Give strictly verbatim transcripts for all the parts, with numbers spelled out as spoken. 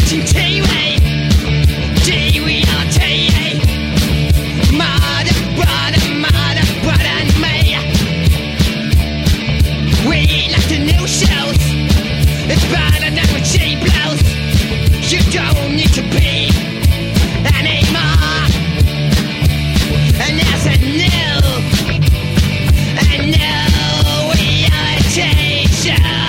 watching T V, T V on T V. Mother, brother, mother, brother and me. We like the new shows. It's better than with cheap blows. You don't need to be anymore. And there's a new, a new reality show.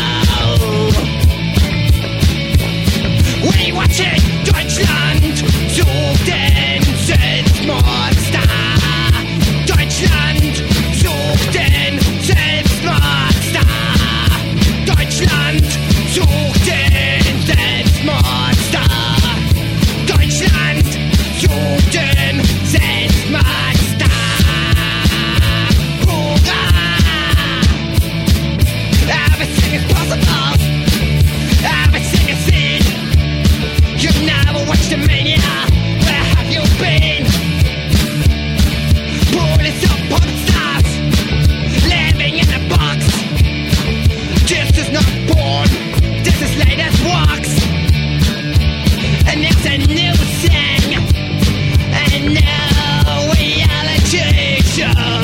We watching Deutschland sucht den Selbstmordstar. Deutschland sucht den Selbstmordstar. Deutschland sucht den Selbstmordstar. Deutschland sucht den Selbstmordstar. Hurra! Everything is possible. Everything is seen. You've never watched a mania. Where have you been? Police of pop stars living in a box. This is not porn. This is latest walks. And there's a new thing, a new reality show.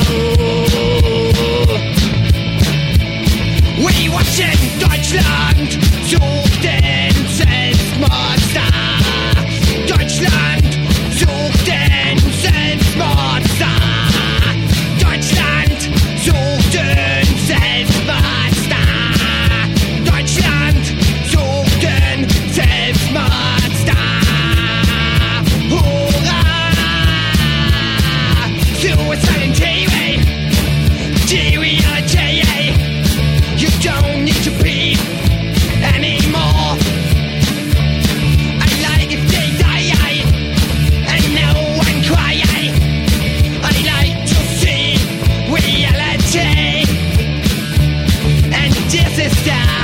We watching Deutschland sucht den Selbstmordstar. Deutschland sucht den Selbstmordstar. Deutschland sucht den Selbstmordstar. Deutschland sucht den Selbstmordstar. Hurra! Suicide in T V, T V on T V. You don't need to be anymore. I like if they die and no one cry. I like to see reality, and this is the